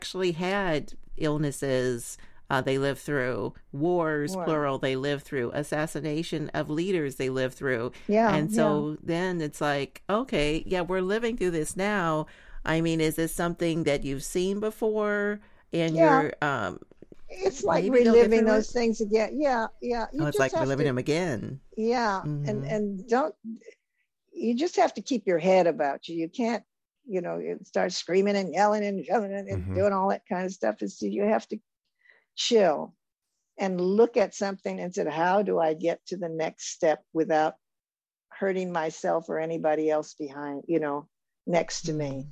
actually had illnesses they lived through, wars, plural, they lived through, assassination of leaders they lived through. Yeah. And so then it's like, okay, yeah, we're living through this now. I mean, is this something that you've seen before? And you're it's like reliving those things again. Yeah. It's like reliving them again. Yeah. And you just have to keep your head about you. You can't, start screaming and yelling and yelling and doing all that kind of stuff. You have to chill and look at something and say, how do I get to the next step without hurting myself or anybody else behind, next to me?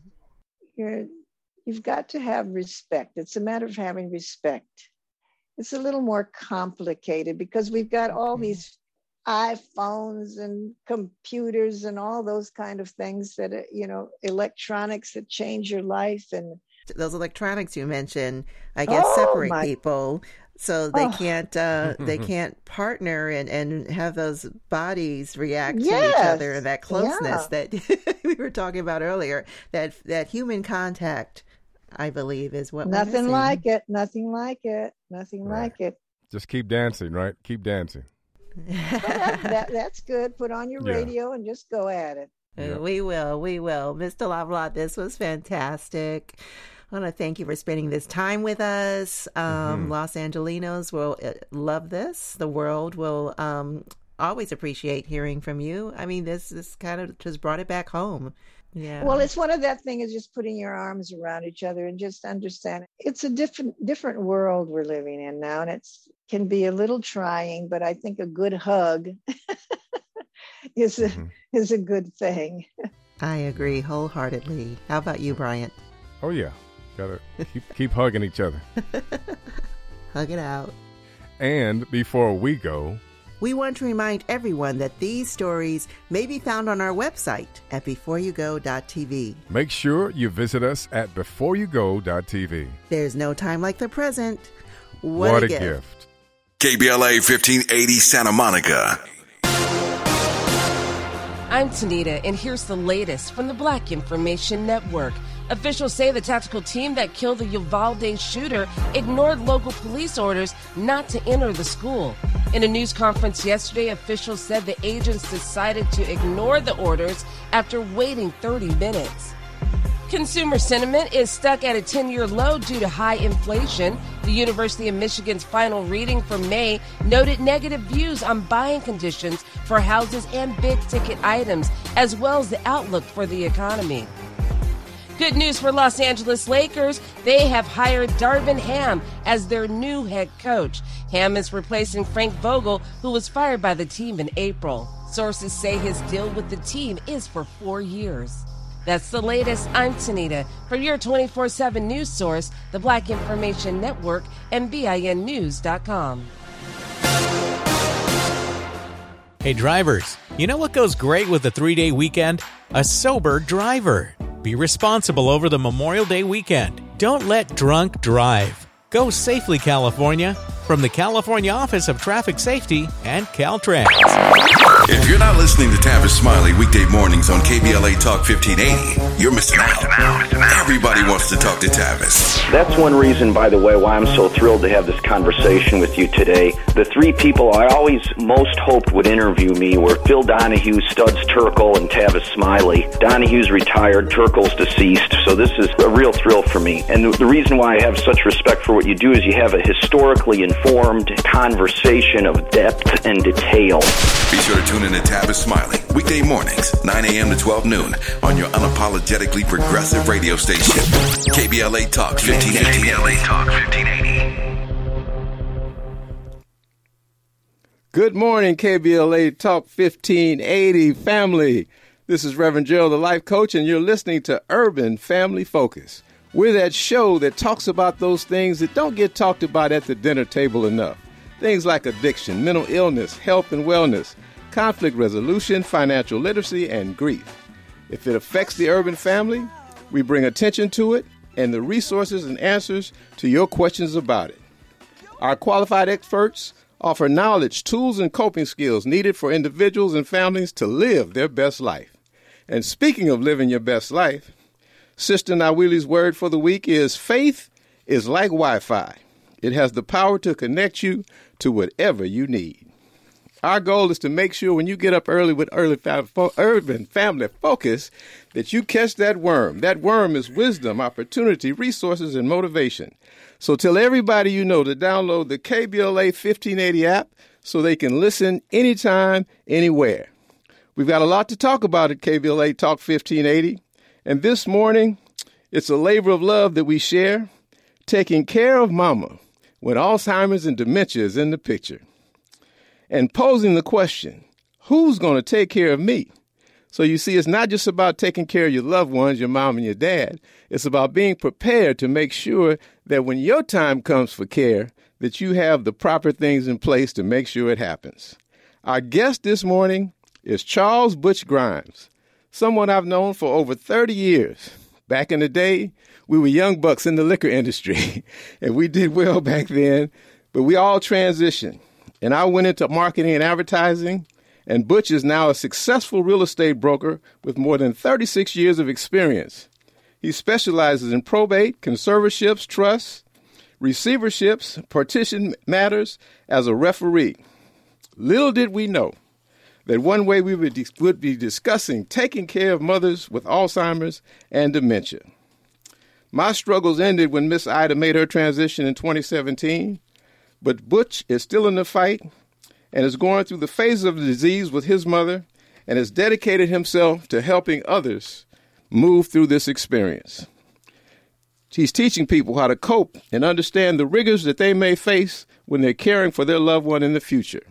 You've got to have respect. It's a matter of having respect. It's a little more complicated because we've got all these iPhones and computers and all those kind of things that, electronics that change your life. And those electronics you mentioned, I guess, separate people so they can't partner and have those bodies react to each other, and that closeness that we were talking about earlier, that human contact, I believe, is what nothing we're like it. Nothing like it. Just keep dancing, right? Keep dancing. That's good. Put on your radio and just go at it. Yep. We will. Mr. Lavallade, this was fantastic. I want to thank you for spending this time with us. Los Angelinos will love this. The world will always appreciate hearing from you. I mean, this kind of just brought it back home. Yeah. Well, it's one of that thing is just putting your arms around each other and just understand it's a different world we're living in now, and it can be a little trying, but I think a good hug is a good thing. I agree wholeheartedly. How about you, Bryant? Oh yeah, gotta keep hugging each other. Hug it out. And before we go, we want to remind everyone that these stories may be found on our website at beforeyougo.tv. Make sure you visit us at beforeyougo.tv. There's no time like the present. What a gift. KBLA 1580 Santa Monica. I'm Tanita, and here's the latest from the Black Information Network. Officials say the tactical team that killed the Uvalde shooter ignored local police orders not to enter the school. In a news conference yesterday, officials said the agents decided to ignore the orders after waiting 30 minutes. Consumer sentiment is stuck at a 10-year low due to high inflation. The University of Michigan's final reading for May noted negative views on buying conditions for houses and big-ticket items, as well as the outlook for the economy. Good news for Los Angeles Lakers. They have hired Darvin Ham as their new head coach. Ham is replacing Frank Vogel, who was fired by the team in April. Sources say his deal with the team is for 4 years. That's the latest. I'm Tanita for your 24/7 news source, the Black Information Network, and BINnews.com. Hey drivers, you know what goes great with a 3-day weekend? A sober driver. Be responsible over the Memorial Day weekend. Don't let drunk drive. Go safely, California. From the California Office of Traffic Safety and Caltrans. If you're not listening to Tavis Smiley weekday mornings on KBLA Talk 1580, you're missing out. Everybody wants to talk to Tavis. That's one reason, by the way, why I'm so thrilled to have this conversation with you today. The three people I always most hoped would interview me were Phil Donahue, Studs Terkel, and Tavis Smiley. Donahue's retired, Terkel's deceased, so this is a real thrill for me. And the reason why I have such respect for what you do is you have a historically informed conversation of depth and detail. Be sure to tune in to Tavis Smiley weekday mornings, 9 a.m. to 12 noon on your unapologetically progressive radio station, KBLA Talk 1580. KBLA Talk 1580. Good morning, KBLA Talk 1580 family. This is Reverend Gerald, the life coach, and you're listening to Urban Family Focus. We're that show that talks about those things that don't get talked about at the dinner table enough. Things like addiction, mental illness, health and wellness, conflict resolution, financial literacy, and grief. If it affects the urban family, we bring attention to it and the resources and answers to your questions about it. Our qualified experts offer knowledge, tools, and coping skills needed for individuals and families to live their best life. And speaking of living your best life, Sister Nawili's word for the week is faith is like Wi-Fi. It has the power to connect you to whatever you need. Our goal is to make sure when you get up early with Urban Family Focus that you catch that worm. That worm is wisdom, opportunity, resources, and motivation. So tell everybody you know to download the KBLA 1580 app so they can listen anytime, anywhere. We've got a lot to talk about at KBLA Talk 1580. And this morning, it's a labor of love that we share, taking care of mama when Alzheimer's and dementia is in the picture. And posing the question, who's going to take care of me? So you see, it's not just about taking care of your loved ones, your mom and your dad. It's about being prepared to make sure that when your time comes for care, that you have the proper things in place to make sure it happens. Our guest this morning is Charles Butch Grimes, someone I've known for over 30 years. Back in the day, we were young bucks in the liquor industry, and we did well back then, but we all transitioned. And I went into marketing and advertising, and Butch is now a successful real estate broker with more than 36 years of experience. He specializes in probate, conservatorships, trusts, receiverships, partition matters as a referee. Little did we know that one way we would be discussing taking care of mothers with Alzheimer's and dementia. My struggles ended when Miss Ida made her transition in 2017. But Butch is still in the fight and is going through the phases of the disease with his mother and has dedicated himself to helping others move through this experience. He's teaching people how to cope and understand the rigors that they may face when they're caring for their loved one in the future.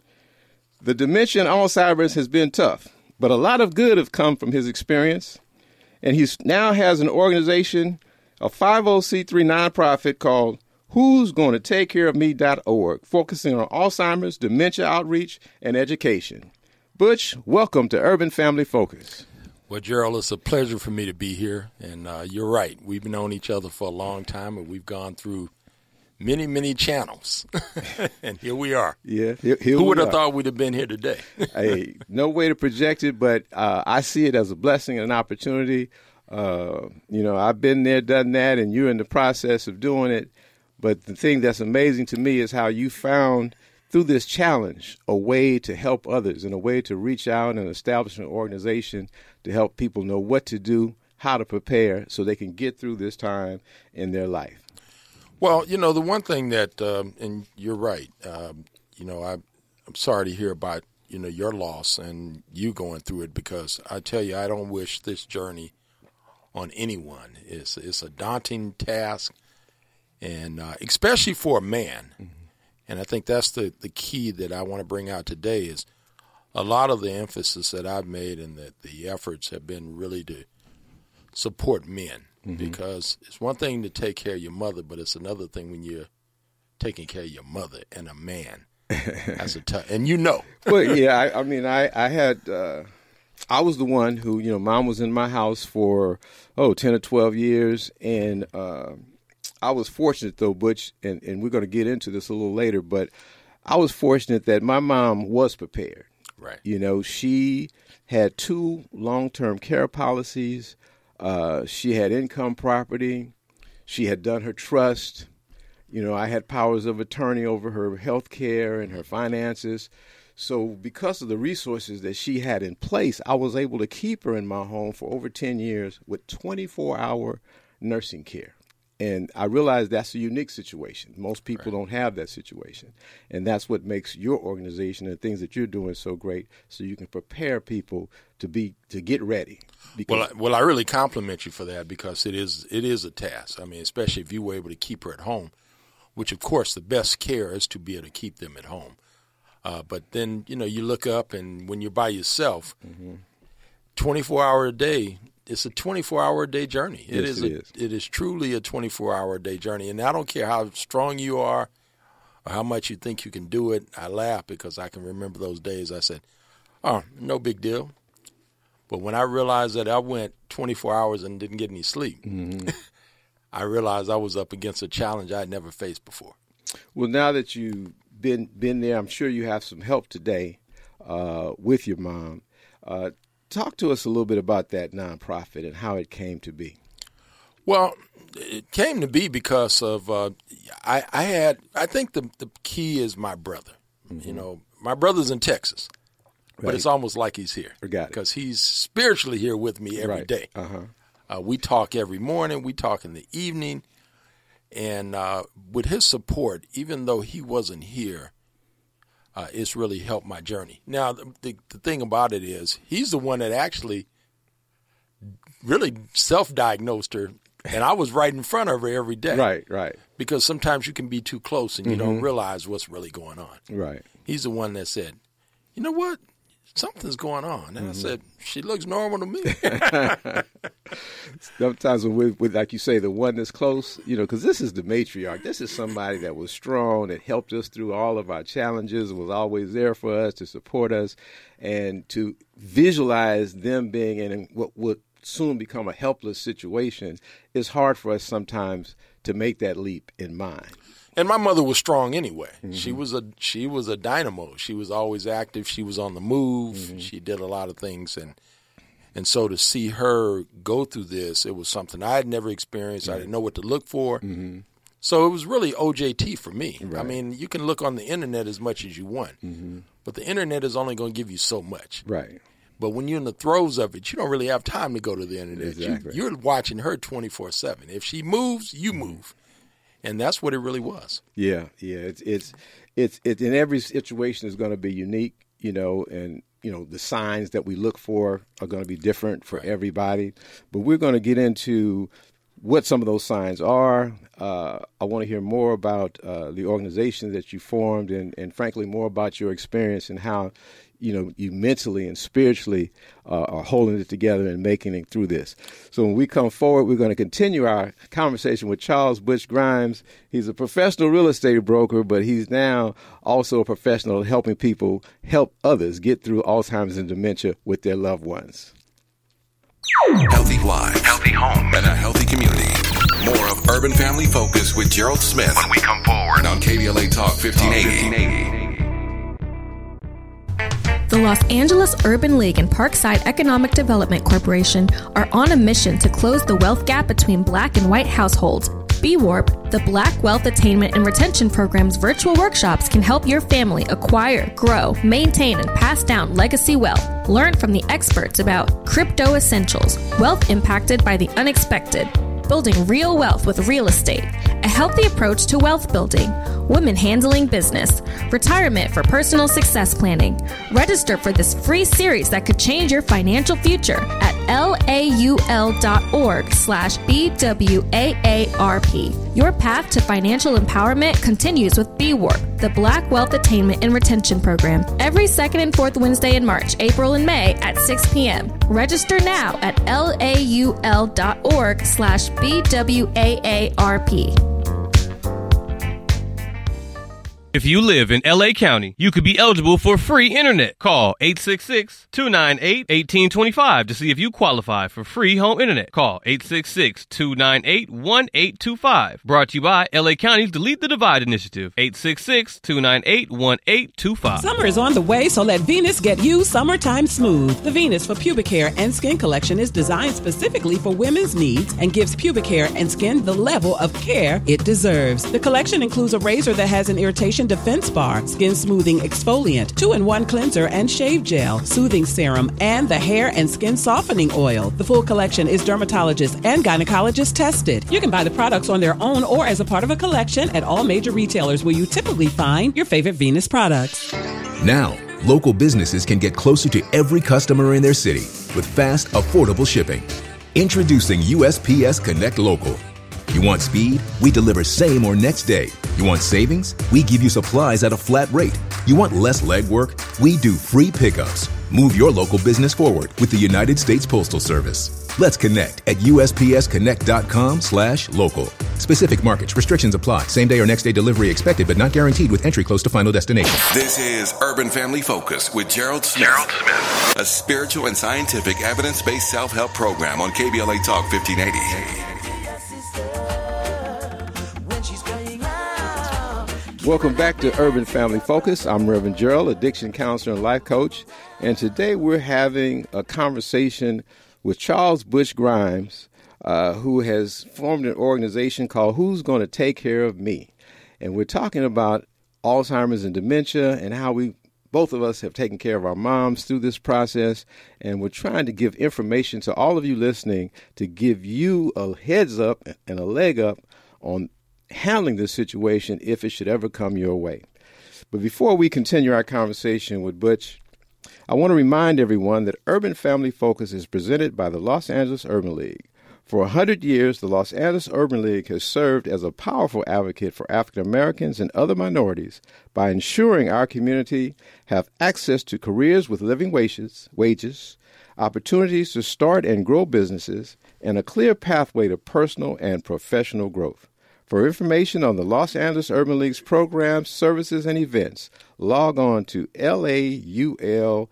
The dementia and Alzheimer's has been tough, but a lot of good have come from his experience. And he now has an organization, a 50c3 nonprofit called Who's Going to Take Care of Me.org, focusing on Alzheimer's, dementia outreach, and education. Butch, welcome to Urban Family Focus. Well, Gerald, it's a pleasure for me to be here. And you're right. We've known each other for a long time, and we've gone through many, many channels. And here we are. Yeah, Who would have thought we'd have been here today? Hey, no way to project it, but I see it as a blessing and an opportunity. I've been there, done that, and you're in the process of doing it. But the thing that's amazing to me is how you found, through this challenge, a way to help others and a way to reach out and establish an organization to help people know what to do, how to prepare so they can get through this time in their life. Well, the one thing that, and you're right, I'm sorry to hear about, your loss and you going through it, because I tell you, I don't wish this journey on anyone. It's a daunting task. And especially for a man, and I think that's the key that I want to bring out today is a lot of the emphasis that I've made and that the efforts have been really to support men, because it's one thing to take care of your mother, but it's another thing when you're taking care of your mother and a man. That's a tough, and Well, yeah, I was the one who, mom was in my house for 10 or 12 years, and I was fortunate, though, Butch, and we're going to get into this a little later, but I was fortunate that my mom was prepared. Right. She had 2 long-term care policies. She had income property. She had done her trust. I had powers of attorney over her health care and her finances. So because of the resources that she had in place, I was able to keep her in my home for over 10 years with 24-hour nursing care. And I realize that's a unique situation. Most people don't have that situation. And that's what makes your organization and things that you're doing so great, so you can prepare people to get ready. Well, I really compliment you for that, because it is a task. I mean, especially if you were able to keep her at home, which, of course, the best care is to be able to keep them at home. But then, you look up, and when you're by yourself, 24 hour a day, it's a 24-hour-a-day journey. Yes, It is truly a 24-hour-a-day journey. And I don't care how strong you are or how much you think you can do it. I laugh because I can remember those days. I said, oh, no big deal. But when I realized that I went 24 hours and didn't get any sleep, I realized I was up against a challenge I had never faced before. Well, now that you've been there, I'm sure you have some help today with your mom. Talk to us a little bit about that nonprofit and how it came to be. Well, it came to be because of I think the key is my brother. Mm-hmm. You know, my brother's in Texas, but it's almost like he's here because he's spiritually here with me every day. Uh-huh. We talk every morning. We talk in the evening. And with his support, even though he wasn't here, it's really helped my journey. Now, the thing about it is he's the one that actually really self-diagnosed her, and I was right in front of her every day. Right. Because sometimes you can be too close and you don't realize what's really going on. Right. He's the one that said, you know what? Something's going on. And I said, she looks normal to me. Sometimes when with like you say, the one that's close, you know, because this is the matriarch. This is somebody that was strong, that helped us through all of our challenges, was always there for us to support us, and to visualize them being in what would soon become a helpless situation is hard for us sometimes to make that leap in mind. And my mother was strong anyway. Mm-hmm. She was a dynamo. She was always active. She was on the move. Mm-hmm. She did a lot of things, and so to see her go through this, it was something I had never experienced. Right. I didn't know what to look for. Mm-hmm. So it was really OJT for me. Right. I mean, you can look on the internet as much as you want, but the internet is only going to give you so much. Right. But when you're in the throes of it, you don't really have time to go to the internet. Exactly. You're watching her 24/7. If she moves, you move. And that's what it really was. Yeah. It's in every situation is going to be unique, you know, and you know the signs that we look for are going to be different for everybody. But we're going to get into what some of those signs are. I want to hear more about the organization that you formed, and frankly, more about your experience and how you know, you mentally and spiritually are holding it together and making it through this. So when we come forward, we're going to continue our conversation with Charles Butch Grimes. He's a professional real estate broker, but he's now also a professional helping people help others get through Alzheimer's and dementia with their loved ones. Healthy lives, healthy home, and a healthy community. More of Urban Family Focus with Gerald Smith when we come forward on KBLA Talk 1580. The Los Angeles Urban League and Parkside Economic Development Corporation are on a mission to close the wealth gap between Black and white households. BWARP, the Black Wealth Attainment and Retention Program's virtual workshops can help your family acquire, grow, maintain, and pass down legacy wealth. Learn from the experts about crypto essentials, wealth impacted by the unexpected, building real wealth with real estate, a healthy approach to wealth building, women handling business, retirement for personal success planning. Register for this free series that could change your financial future at laul.org/BWAARP. Your path to financial empowerment continues with BWARP, the Black Wealth Attainment and Retention Program, every second and fourth Wednesday in March, April, and May at 6 p.m. Register now at laul.org/BWAARP. If you live in L.A. County, you could be eligible for free internet. Call 866-298-1825 to see if you qualify for free home internet. Call 866-298-1825. Brought to you by L.A. County's Delete the Divide initiative. 866-298-1825. Summer is on the way, so let Venus get you summertime smooth. The Venus for Pubic Hair and Skin collection is designed specifically for women's needs and gives pubic hair and skin the level of care it deserves. The collection includes a razor that has an irritation defense bar, skin smoothing exfoliant, 2-in-1 cleanser and shave gel, soothing serum, and the hair and skin softening oil. The full collection is dermatologist and gynecologist tested. You can buy the products on their own or as a part of a collection at all major retailers where you typically find your favorite Venus products. Now, local businesses can get closer to every customer in their city with fast, affordable shipping. Introducing USPS Connect Local. You want speed? We deliver same or next day. You want savings? We give you supplies at a flat rate. You want less legwork? We do free pickups. Move your local business forward with the United States Postal Service. Let's connect at USPSconnect.com/local. Specific markets, restrictions apply. Same day or next day delivery expected, but not guaranteed with entry close to final destination. This is Urban Family Focus with Gerald Smith. A spiritual and scientific evidence-based self-help program on KBLA Talk 1580. Welcome back to Urban Family Focus. I'm Reverend Gerald, addiction counselor and life coach. And today we're having a conversation with Charles Butch Grimes. who has formed an organization called Who's Going to Take Care of Me? And we're talking about Alzheimer's and dementia and how both of us have taken care of our moms through this process. And we're trying to give information to all of you listening to give you a heads up and a leg up on handling this situation if it should ever come your way. But before we continue our conversation with Butch, I want to remind everyone that Urban Family Focus is presented by the Los Angeles Urban League. For 100 years, the Los Angeles Urban League has served as a powerful advocate for African Americans and other minorities by ensuring our community have access to careers with living wages, opportunities to start and grow businesses, and a clear pathway to personal and professional growth. For information on the Los Angeles Urban League's programs, services, and events, log on to laul.org.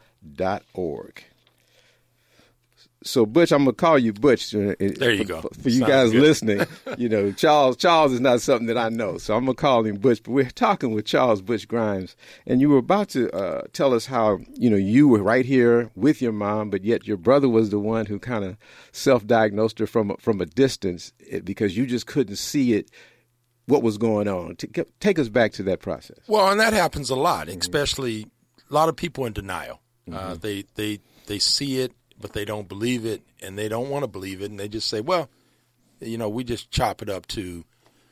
So, Butch, I'm going to call you Butch. There you go. For you guys listening, Charles is not something that I know, so I'm going to call him Butch. But we're talking with Charles Butch Grimes, and you were about to tell us how, you were right here with your mom, but yet your brother was the one who kind of self-diagnosed her from a distance because you just couldn't see it, what was going on. Take us back to that process. Well, and that happens a lot, especially a lot of people in denial. They see it, but they don't believe it, and they don't want to believe it, and they just say, well, we just chop it up to,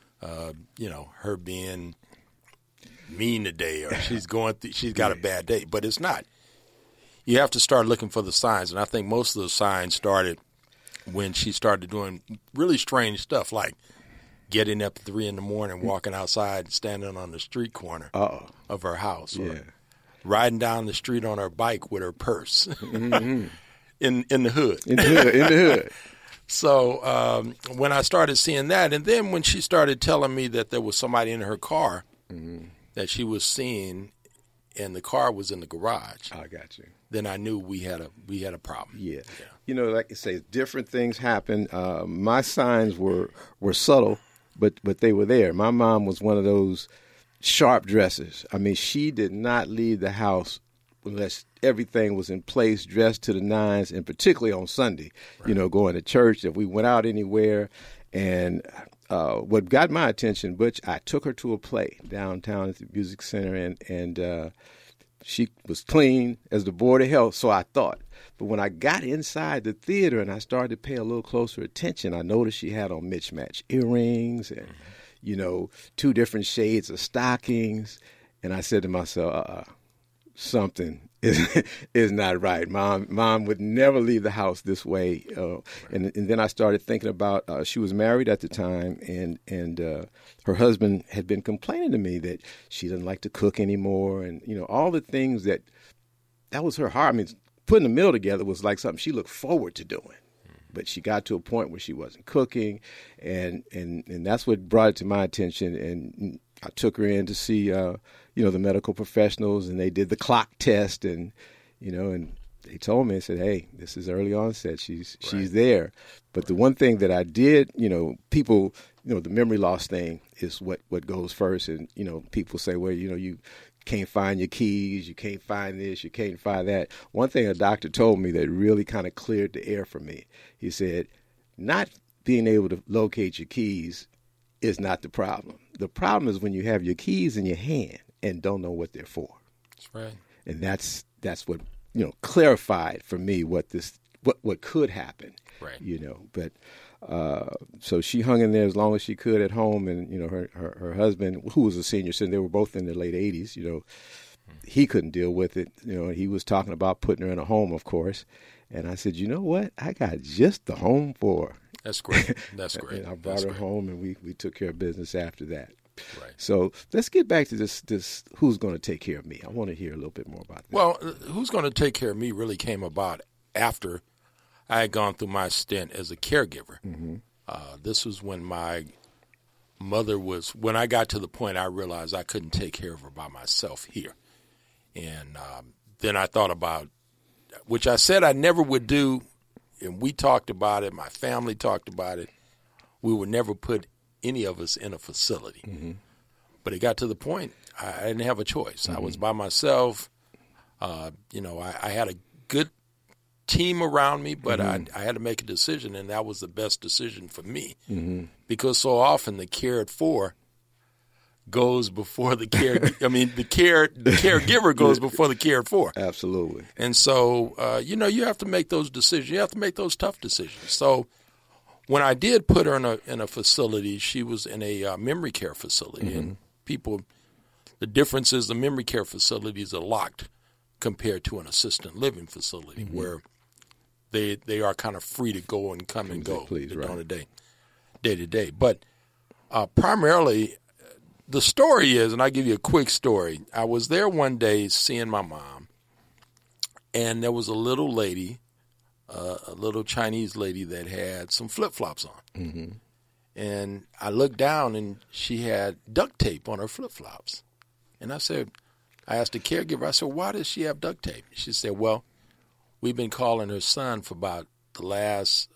her being mean today, or she's got a bad day, but it's not. You have to start looking for the signs, and I think most of the signs started when she started doing really strange stuff, like getting up at 3 a.m, walking outside, standing on the street corner of her house, or riding down the street on her bike with her purse. In the hood. In the hood. So when I started seeing that, and then when she started telling me that there was somebody in her car that she was seeing, and the car was in the garage. I got you. Then I knew we had a problem. Yeah. Like I say, different things happen. My signs were subtle, but they were there. My mom was one of those sharp dressers. I mean, she did not leave the house unless everything was in place, dressed to the nines, and particularly on Sunday, going to church. If we went out anywhere, and what got my attention, Butch, I took her to a play downtown at the Music Center, and she was clean as the Board of Health, so I thought. But when I got inside the theater and I started to pay a little closer attention, I noticed she had on mismatched earrings and, 2 different shades of stockings, and I said to myself, something is not right. Mom would never leave the house this way. And then I started thinking about she was married at the time, and her husband had been complaining to me that she doesn't like to cook anymore, and all the things that was her heart. I mean, putting a meal together was like something she looked forward to doing. But she got to a point where she wasn't cooking, and that's what brought it to my attention. And I took her in to see, the medical professionals, and they did the clock test, and they told me, they said, hey, this is early onset. She's there. But the one thing that I did, people, the memory loss thing is what goes first. And, people say, well, you can't find your keys, you can't find this, you can't find that. One thing a doctor told me that really kind of cleared the air for me, he said, not being able to locate your keys is not the problem. The problem is when you have your keys in your hand and don't know what they're for. That's right. And that's what clarified for me what could happen. Right. But so she hung in there as long as she could at home, and her husband, who was a senior citizen, they were both in their late 80s. He couldn't deal with it. He was talking about putting her in a home, of course. And I said, you know what? I got just the home for her. That's great. That's great. And I brought her home, and we took care of business after that. Right. So let's get back to this who's going to take care of me. I want to hear a little bit more about that. Well, who's going to take care of me really came about after I had gone through my stint as a caregiver. Mm-hmm. This was when my mother when I got to the point I realized I couldn't take care of her by myself here. And then I thought about, which I said I never would do, and we talked about it, my family talked about it, we would never put any of us in a facility. Mm-hmm. But it got to the point I didn't have a choice. Mm-hmm. I was by myself. I had a good team around me, but I had to make a decision, and that was the best decision for me because so often the cared for goes before the care. I mean, the caregiver goes before the cared for. Absolutely. And so, you have to make those decisions. You have to make those tough decisions. So when I did put her in a facility, she was in a memory care facility, and the difference is the memory care facilities are locked compared to an assisted living facility where they are kind of free to go and come and go on a day to day. But primarily, the story is, and I'll give you a quick story. I was there one day seeing my mom, and there was a little lady, a little Chinese lady that had some flip-flops on. And I looked down, and she had duct tape on her flip-flops. And I asked the caregiver, I said, why does she have duct tape? She said, well, we've been calling her son for about the last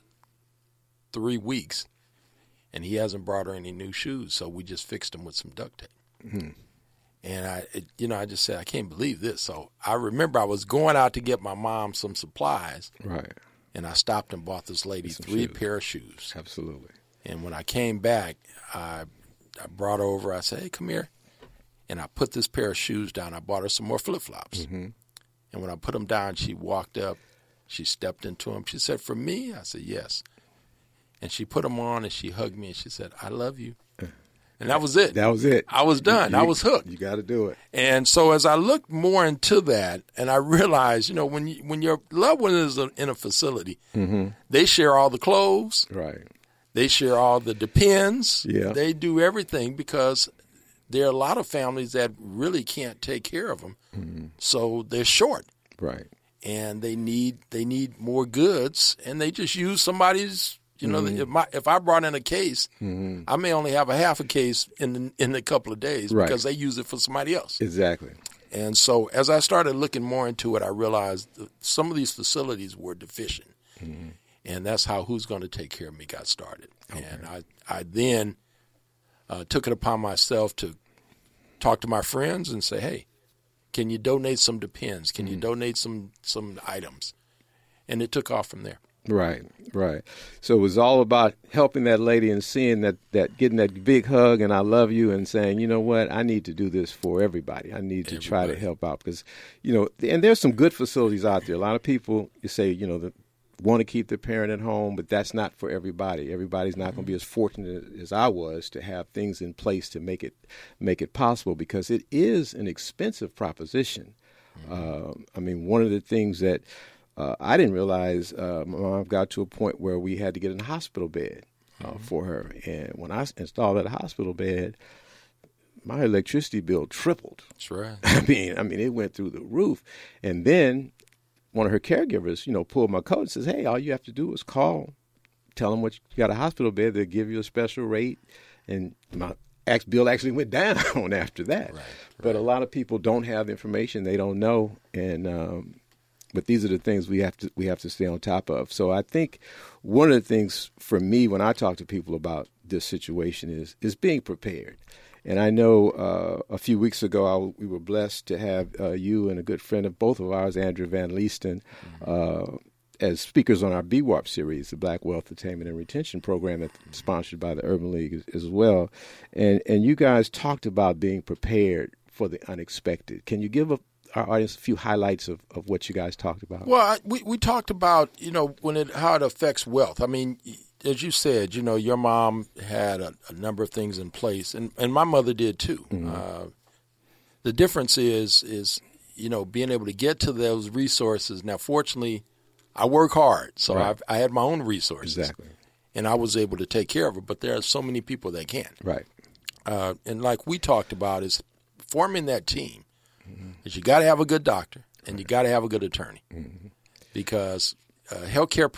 3 weeks, and he hasn't brought her any new shoes, so we just fixed them with some duct tape. And I just said, I can't believe this. So I remember I was going out to get my mom some supplies. Right. And I stopped and bought this lady 3 pair of shoes. Absolutely. And when I came back, I brought her over. I said, hey, come here. And I put this pair of shoes down. I bought her some more flip-flops. And when I put them down, she walked up. She stepped into them. She said, for me? I said, yes. And she put them on, and she hugged me, and she said, I love you. And that was it. That was it. I was done. I was hooked. You got to do it. And so as I looked more into that, and I realized, when your loved one is in a facility, they share all the clothes. Right. They share all the depends. Yeah. They do everything because there are a lot of families that really can't take care of them. So they're short. Right. And they need more goods, and they just use somebody's. If I brought in a case, I may only have a half a case in a couple of days because they use it for somebody else. Exactly. And so as I started looking more into it, I realized that some of these facilities were deficient. And that's how Who's Going to Take Care of Me got started. Okay. And I then took it upon myself to talk to my friends and say, hey, can you donate some depends? Can you donate some items? And it took off from there. Right. So it was all about helping that lady and seeing that getting that big hug and I love you and saying, you know what, I need to do this for everybody. I need to try to help out because, and there's some good facilities out there. A lot of people, you say, want to keep their parent at home, but that's not for everybody. Everybody's not going to be as fortunate as I was to have things in place to make it possible because it is an expensive proposition. One of the things that I didn't realize my mom got to a point where we had to get a hospital bed for her. And when I installed that hospital bed, my electricity bill tripled. That's right. I mean, it went through the roof. And then one of her caregivers, pulled my coat and says, hey, all you have to do is call, tell them you got a hospital bed. They'll give you a special rate. And my bill actually went down after that. Right. But a lot of people don't have the information. They don't know. And but these are the things we have to stay on top of. So I think one of the things for me when I talk to people about this situation is being prepared. And I know a few weeks ago we were blessed to have you and a good friend of both of ours, Andrew Van Leesten, as speakers on our BWARP series, the Black Wealth Attainment and Retention Program that's sponsored by the Urban League as well. And you guys talked about being prepared for the unexpected. Can you give our audience a few highlights of what you guys talked about? Well, we talked about, how it affects wealth. I mean, as you said, your mom had a number of things in place, and my mother did too. The difference is being able to get to those resources. Now, fortunately, I work hard, so right. I had my own resources. Exactly. And I was able to take care of it, but there are so many people that can't. Right. And like we talked about is forming that team. Is you got to have a good doctor and you got to have a good attorney because healthcare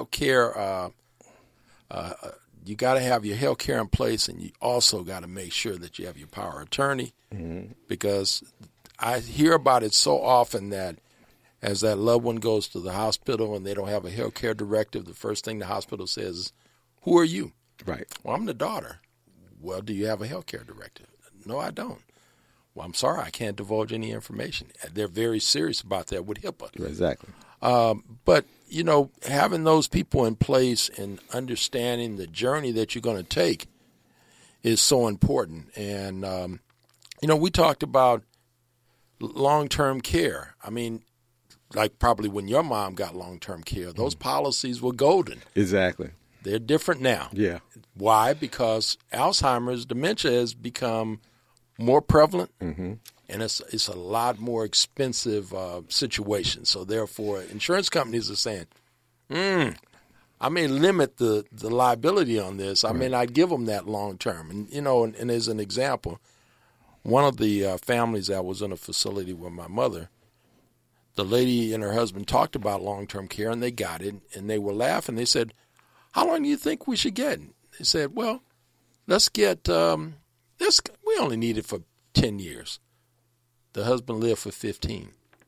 you got to have your healthcare in place, and you also got to make sure that you have your power of attorney because I hear about it so often that as that loved one goes to the hospital and they don't have a healthcare directive, the first thing the hospital says is, "Who are you?" Right. Well, I'm the daughter. Well, do you have a healthcare directive? No, I don't. Well, I'm sorry, I can't divulge any information. They're very serious about that with HIPAA. Exactly. But, you know, having those people in place and understanding the journey that you're going to take is so important. And, you know, we talked about long-term care. I mean, like probably when your mom got long-term care, those policies were golden. Exactly. They're different now. Yeah. Why? Because Alzheimer's, dementia has become more prevalent, and it's a lot more expensive situation. So therefore, insurance companies are saying, I may limit the liability on this. I may not give them that long term. And, you know, and as an example, one of the families that was in a facility with my mother, the lady and her husband talked about long-term care, and they got it, and they were laughing. They said, how long do you think we should get? They said, well, let's get we only need it for 10 years. The husband lived for 15.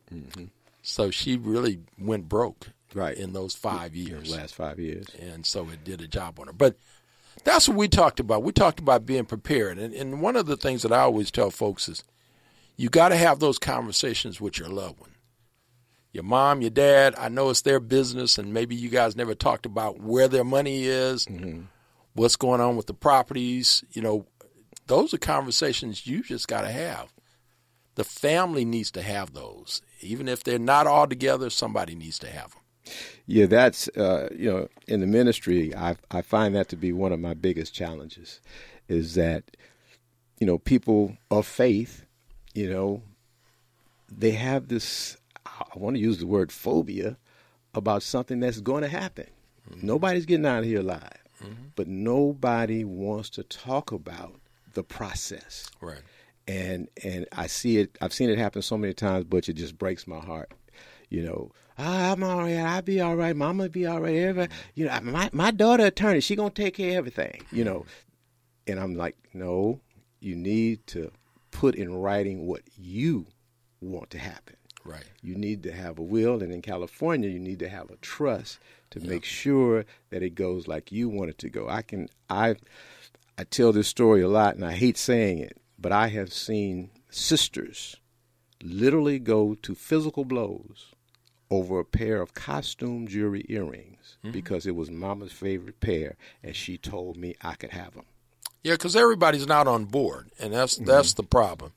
So she really went broke in those 5 years. The last 5 years. And so it did a job on her. But that's what we talked about. We talked about being prepared. And one of the things that I always tell folks is you got to have those conversations with your loved one. Your mom, your dad, I know it's their business, and maybe you guys never talked about where their money is, what's going on with the properties. You know, those are conversations you just got to have. The family needs to have those. Even if they're not all together, somebody needs to have them. Yeah, that's, you know, in the ministry, I find that to be one of my biggest challenges is that, you know, people of faith, you know, they have this, I want to use the word phobia about something that's going to happen. Nobody's getting out of here alive, but nobody wants to talk about the process. Right. And I see it, I've seen it happen so many times, but it just breaks my heart. You know, I'm all right, I'll be all right, mama be all right, everybody, you know, my daughter attorney, she going to take care of everything, you know. And I'm like, no, you need to put in writing what you want to happen. Right. You need to have a will, and in California, you need to have a trust to make sure that it goes like you want it to go. I tell this story a lot, and I hate saying it, but I have seen sisters literally go to physical blows over a pair of costume jewelry earrings because it was mama's favorite pair, and she told me I could have them. Yeah, because everybody's not on board, and that's the problem.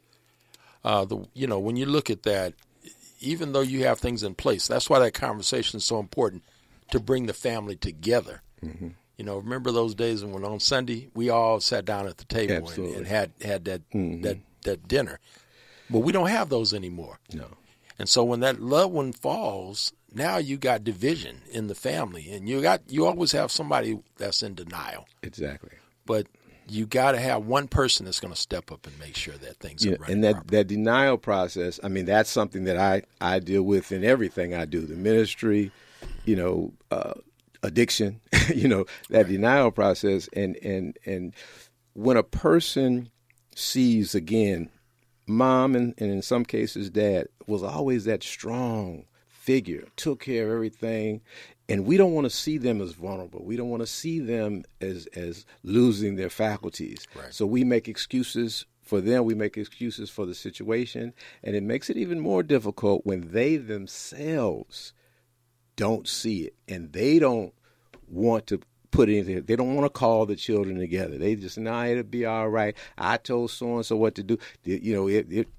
You know, when you look at that, even though you have things in place, that's why that conversation is so important to bring the family together. You know, remember those days when on Sunday we all sat down at the table and had that that dinner. But we don't have those anymore. No. And so when that loved one falls, now you got division in the family, and you always have somebody that's in denial. Exactly. But you got to have one person that's going to step up and make sure that things are running and that denial process, I mean, that's something that I deal with in everything I do. The ministry, you know, addiction, you know, that denial process. And when a person sees, again, mom and in some cases dad was always that strong figure, took care of everything. And we don't want to see them as vulnerable. We don't want to see them as losing their faculties. Right. So we make excuses for them. We make excuses for the situation. And it makes it even more difficult when they themselves don't see it. And they don't want to put anything. They don't want to call the children together. They just, it'll be all right. I told so-and-so what to do. You know,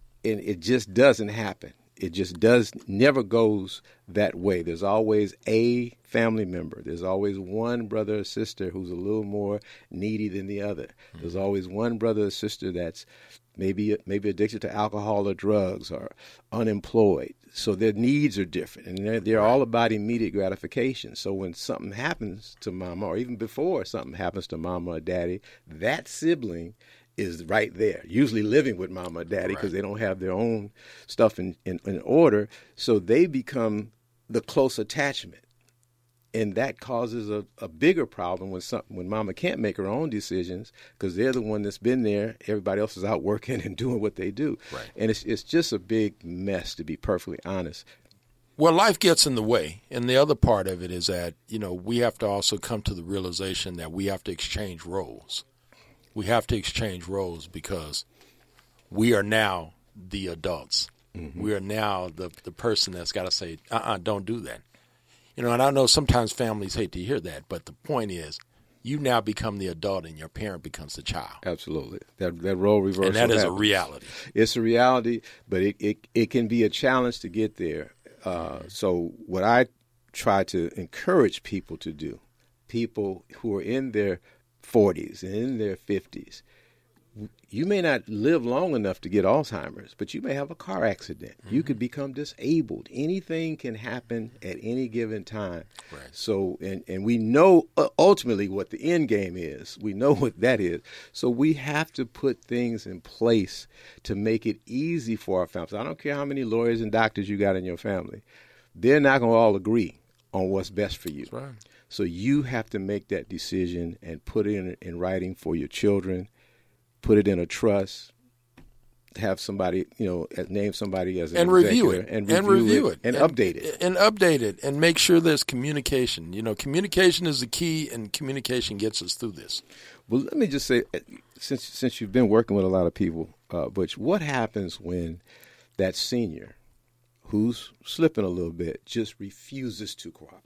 it just doesn't happen. It just never goes that way. There's always a family member. There's always one brother or sister who's a little more needy than the other. There's always one brother or sister that's maybe addicted to alcohol or drugs or unemployed. So their needs are different, and they're all about immediate gratification. So when something happens to mama, or even before something happens to mama or daddy, that sibling is right there, usually living with mama or daddy because they don't have their own stuff in order. So they become the close attachment. And that causes a bigger problem when mama can't make her own decisions because they're the one that's been there. Everybody else is out working and doing what they do. Right. And it's just a big mess, to be perfectly honest. Well, life gets in the way. And the other part of it is that, you know, we have to also come to the realization that we have to exchange roles. We have to exchange roles because we are now the adults. We are now the person that's got to say, don't do that. You know, and I know sometimes families hate to hear that, but the point is, you now become the adult and your parent becomes the child. Absolutely. That role reversal. And that is happens. a reality. It's a reality, but it can be a challenge to get there. So what I try to encourage people to do, people who are in their 40s and in their 50s, you may not live long enough to get Alzheimer's, but you may have a car accident. Mm-hmm. You could become disabled. Anything can happen at any given time. Right. So, and we know ultimately what the end game is. We know what that is. So we have to put things in place to make it easy for our families. I don't care how many lawyers and doctors you got in your family. They're not going to all agree on what's best for you. That's right. So you have to make that decision and put it in writing for your children. Put it in a trust, have somebody, name somebody as an and review it and review it and update it and update it and make sure there's communication. You know, communication is the key, and communication gets us through this. Well, let me just say, since you've been working with a lot of people, Butch, what happens when that senior who's slipping a little bit just refuses to cooperate?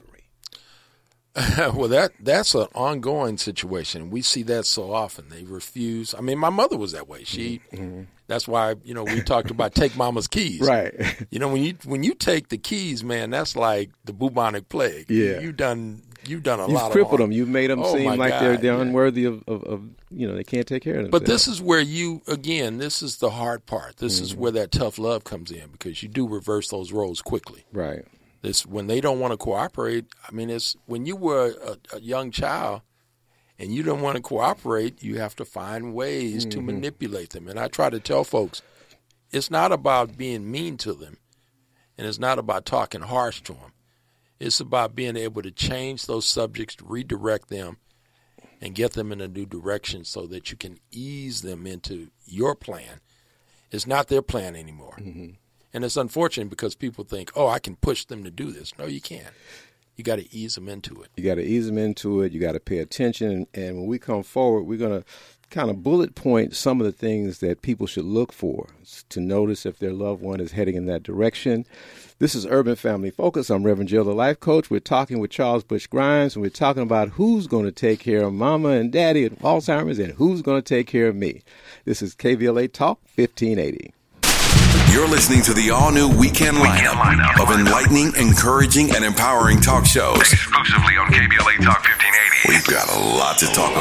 Well, that's an ongoing situation. We see that so often. They refuse. I mean, my mother was that way. That's why, we talked about take mama's keys. Right. When you take the keys, man, that's like the bubonic plague. Yeah. You've done a lot of You've crippled harm. them. You've made them seem like they're unworthy of they can't take care of themselves. But this is where this is the hard part. This is where that tough love comes in, because you do reverse those roles quickly. Right. When they don't want to cooperate, I mean, it's when you were a young child and you don't want to cooperate, you have to find ways to manipulate them. And I try to tell folks, it's not about being mean to them, and it's not about talking harsh to them. It's about being able to change those subjects, redirect them, and get them in a new direction so that you can ease them into your plan. It's not their plan anymore. Mm-hmm. And it's unfortunate because people think, I can push them to do this. No, you can't. You got to ease them into it. You got to ease them into it. You got to pay attention. And when we come forward, we're going to kind of bullet point some of the things that people should look for to notice if their loved one is heading in that direction. This is Urban Family Focus. I'm Reverend Jill, the life coach. We're talking with Charles Butch Grimes, and we're talking about who's going to take care of mama and daddy with Alzheimer's and who's going to take care of me. This is KVLA Talk 1580. You're listening to the all-new weekend lineup of enlightening, encouraging, and empowering talk shows. Exclusively on KBLA Talk 1580. We've got a lot to talk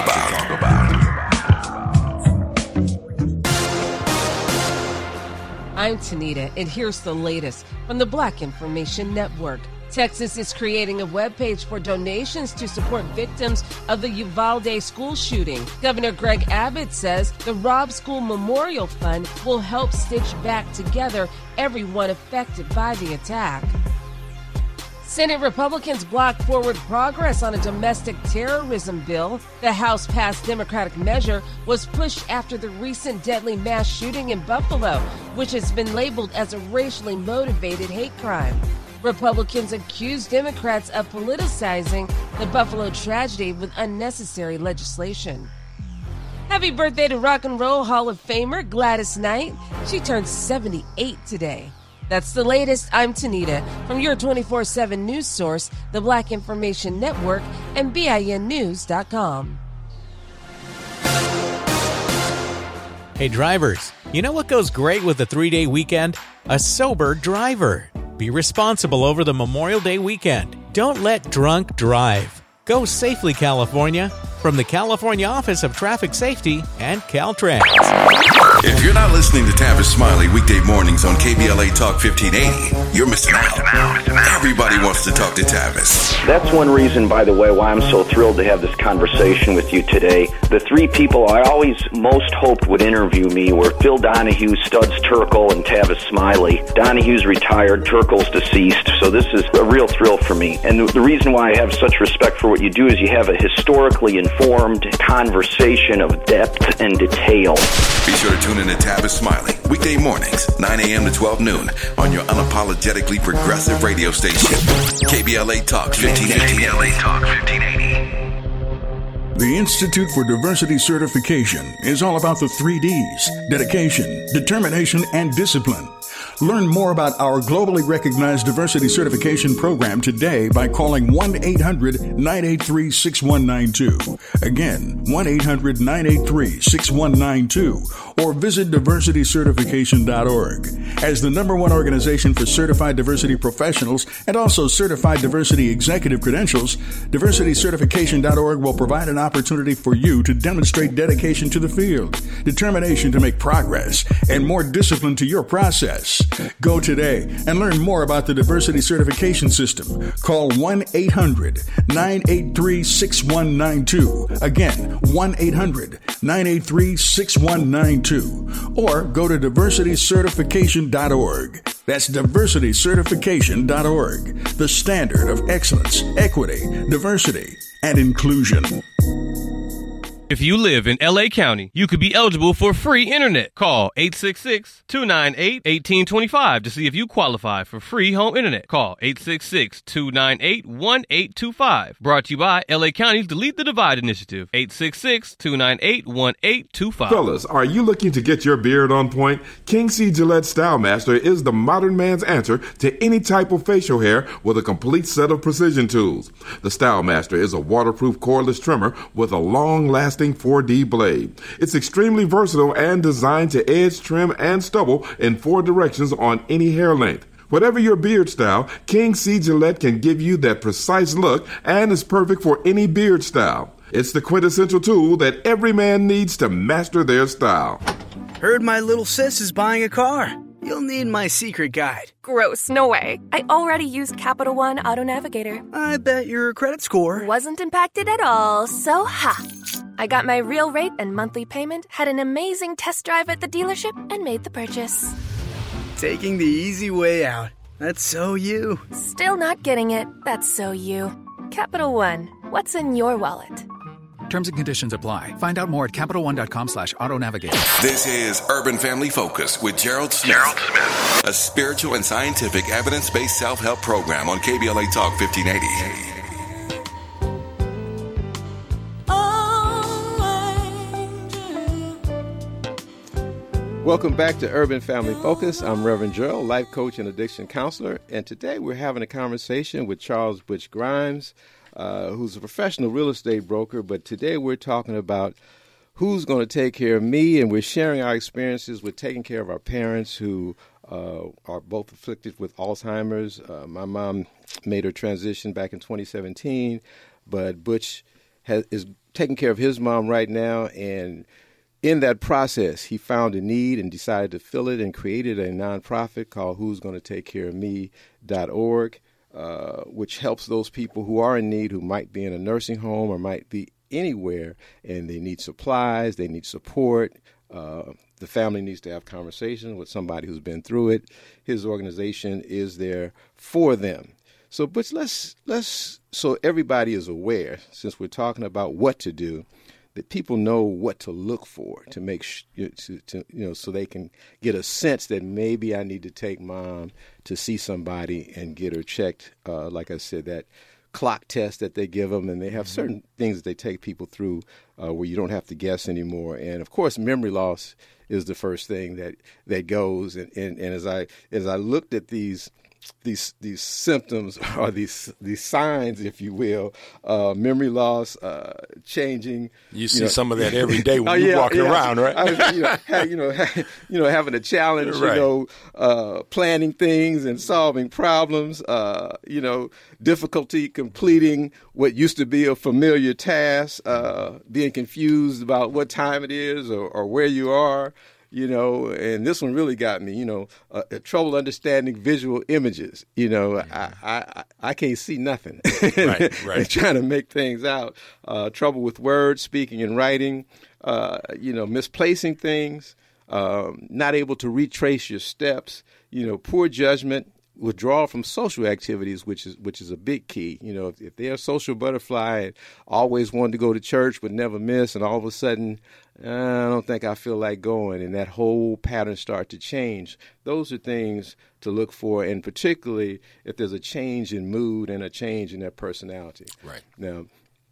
about. I'm Tanita, and here's the latest from the Black Information Network. Texas is creating a webpage for donations to support victims of the Uvalde school shooting. Governor Greg Abbott says the Robb School Memorial Fund will help stitch back together everyone affected by the attack. Senate Republicans blocked forward progress on a domestic terrorism bill. The House-passed Democratic measure was pushed after the recent deadly mass shooting in Buffalo, which has been labeled as a racially motivated hate crime. Republicans accuse Democrats of politicizing the Buffalo tragedy with unnecessary legislation. Happy birthday to Rock and Roll Hall of Famer Gladys Knight. She turned 78 today. That's the latest. I'm Tanita from your 24/7 news source, the Black Information Network, and BINnews.com. Hey drivers, you know what goes great with a 3-day weekend? A sober driver. Be responsible over the Memorial Day weekend. Don't let drunk drive. Go safely, California. From the California Office of Traffic Safety and Caltrans. If you're not listening to Tavis Smiley weekday mornings on KBLA Talk 1580, you're missing out. Everybody wants to talk to Tavis. That's one reason, by the way, why I'm so thrilled to have this conversation with you today. The three people I always most hoped would interview me were Phil Donahue, Studs Terkel, and Tavis Smiley. Donahue's retired, Terkel's deceased, so this is a real thrill for me. And the reason why I have such respect for what you do is you have a historically informed conversation of depth and detail. Be sure to tune in to Tavis Smiley weekday mornings, 9 a.m. to 12 noon on your unapologetically progressive radio station, KBLA Talk 1580. KBLA Talk 1580. The Institute for Diversity Certification is all about the 3 Ds: dedication, determination, and discipline. Learn more about our globally recognized diversity certification program today by calling 1-800-983-6192. Again, 1-800-983-6192, or visit diversitycertification.org. As the #1 organization for certified diversity professionals and also certified diversity executive credentials, diversitycertification.org will provide an opportunity for you to demonstrate dedication to the field, determination to make progress, and more discipline to your process. Go today and learn more about the diversity certification system. Call 1-800-983-6192. Again, 1-800-983-6192. Or go to diversitycertification.org. That's diversitycertification.org. The standard of excellence, equity, diversity, and inclusion. If you live in L.A. County, you could be eligible for free internet. Call 866-298-1825 to see if you qualify for free home internet. Call 866-298-1825. Brought to you by L.A. County's Delete the Divide initiative. 866-298-1825. Fellas, are you looking to get your beard on point? King C. Gillette Style Master is the modern man's answer to any type of facial hair with a complete set of precision tools. The Style Master is a waterproof cordless trimmer with a long-lasting 4D blade. It's extremely versatile and designed to edge, trim, and stubble in 4 directions on any hair length. Whatever your beard style, King C. Gillette can give you that precise look and is perfect for any beard style. It's the quintessential tool that every man needs to master their style. Heard my little sis is buying a car. You'll need my secret guide. Gross, no way. I already used Capital One Auto Navigator. I bet your credit score wasn't impacted at all, so ha. I got my real rate and monthly payment, had an amazing test drive at the dealership, and made the purchase. Taking the easy way out. That's so you. Still not getting it. That's so you. Capital One. What's in your wallet? Terms and conditions apply. Find out more at CapitalOne.com/auto-navigate. This is Urban Family Focus with Gerald Smith. A spiritual and scientific evidence-based self-help program on KBLA Talk 1580. Welcome back to Urban Family Focus. I'm Reverend Gerald, life coach and addiction counselor. And today we're having a conversation with Charles Butch Grimes, who's a professional real estate broker. But today we're talking about who's going to take care of me, and we're sharing our experiences with taking care of our parents who are both afflicted with Alzheimer's. My mom made her transition back in 2017, but Butch is taking care of his mom right now, and in that process, he found a need and decided to fill it and created a nonprofit called Who's Going to Take Care of Me.org, which helps those people who are in need, who might be in a nursing home or might be anywhere, and they need supplies, they need support. The family needs to have conversation with somebody who's been through it. His organization is there for them. So, but let's so everybody is aware, since we're talking about what to do, that people know what to look for to make so they can get a sense that maybe I need to take mom to see somebody and get her checked. Like I said, that clock test that they give them, and they have certain things that they take people through where you don't have to guess anymore. And of course, memory loss is the first thing that goes. And as I looked at these symptoms, or these signs, if you will, memory loss, changing. You see some of that every day when you're walking around, right? Having a challenge, right. Planning things and solving problems, difficulty completing what used to be a familiar task, being confused about what time it is or where you are. And this one really got me, trouble understanding visual images. I can't see nothing. Right. Trying to make things out. Trouble with words, speaking and writing, misplacing things, not able to retrace your steps, poor judgment, withdrawal from social activities, which is a big key. If they're a social butterfly and always wanted to go to church but never miss, and all of a sudden, I don't think I feel like going, and that whole pattern start to change. Those are things to look for, and particularly if there's a change in mood and a change in their personality. Right. Now,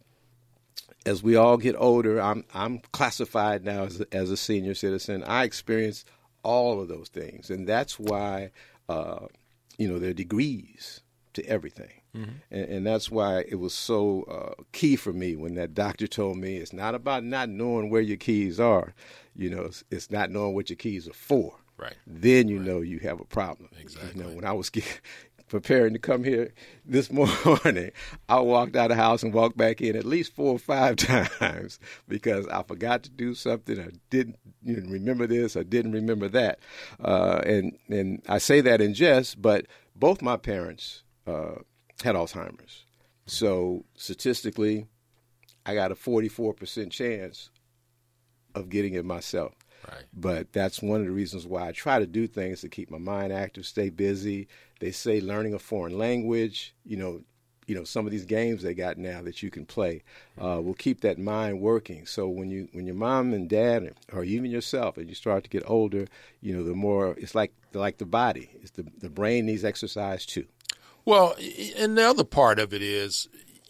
as we all get older, I'm classified now as a senior citizen. I experience all of those things. And that's why, there are degrees to everything. And that's why it was so key for me when that doctor told me it's not about not knowing where your keys are. It's not knowing what your keys are for. Right. Then know you have a problem. Exactly. When I was preparing to come here this morning, I walked out of the house and walked back in at least 4 or 5 times because I forgot to do something. I didn't remember this. I didn't remember that. And I say that in jest, but both my parents had Alzheimer's. So statistically, I got a 44% chance of getting it myself. Right. But that's one of the reasons why I try to do things to keep my mind active, stay busy. They say learning a foreign language, some of these games they got now that you can play will keep that mind working. So when your mom and dad, or even yourself, as you start to get older, the more it's like the body. It's the brain needs exercise too. Well, and the other part of it is,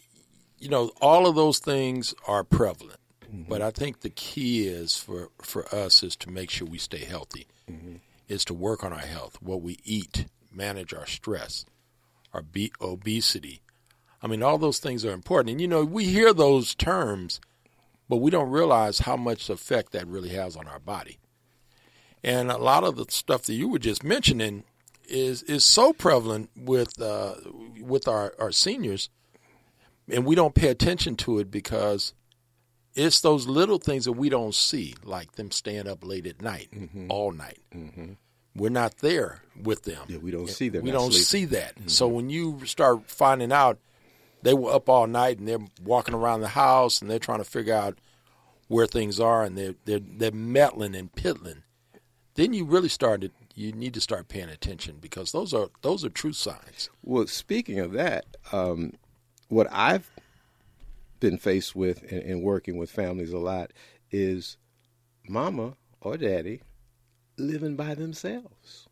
all of those things are prevalent. Mm-hmm. But I think the key is for us is to make sure we stay healthy, is to work on our health, what we eat, manage our stress, our obesity. I mean, all those things are important. And, we hear those terms, but we don't realize how much effect that really has on our body. And a lot of the stuff that you were just mentioning is so prevalent with our seniors, and we don't pay attention to it because it's those little things that we don't see, like them staying up late at night, all night. Mm-hmm. We're not there with them. Yeah, we don't see them. We don't see that. Mm-hmm. So when you start finding out they were up all night and they're walking around the house and they're trying to figure out where things are and they're meddling and piddling, then you really you need to start paying attention because those are true signs. Well, speaking of that, what I've been faced with in working with families a lot is mama or daddy living by themselves,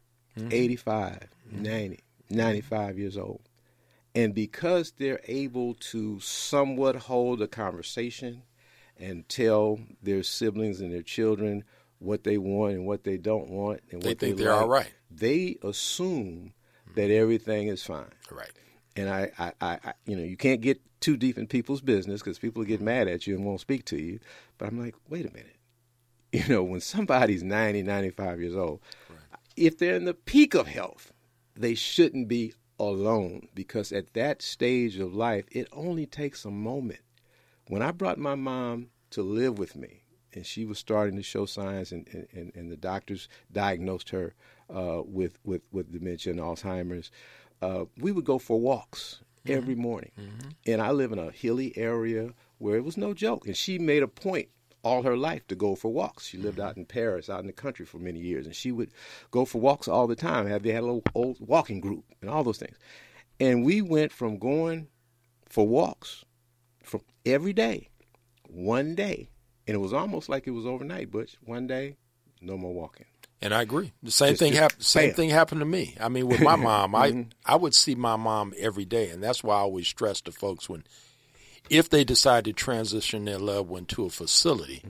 85, 90, 95 years old. And because they're able to somewhat hold a conversation and tell their siblings and their children what they want and what they don't want and what they think they're all right, they assume that everything is fine. Right. And I you can't get too deep in people's business because people get mad at you and won't speak to you. But I'm like, wait a minute. When somebody's 90, 95 years old, if they're in the peak of health, they shouldn't be alone because at that stage of life, it only takes a moment. When I brought my mom to live with me, and she was starting to show signs, and the doctors diagnosed her with dementia and Alzheimer's, we would go for walks every morning. Mm-hmm. And I live in a hilly area where it was no joke. And she made a point all her life to go for walks. She lived out in Paris, out in the country for many years, and she would go for walks all the time. They had a little old walking group and all those things. And we went from going for walks from every day, one day, and it was almost like it was overnight, Butch. One day, no more walking. And I agree. The same thing happened to me. I mean, with my mom, I would see my mom every day, and that's why I always stress to folks if they decide to transition their loved one to a facility,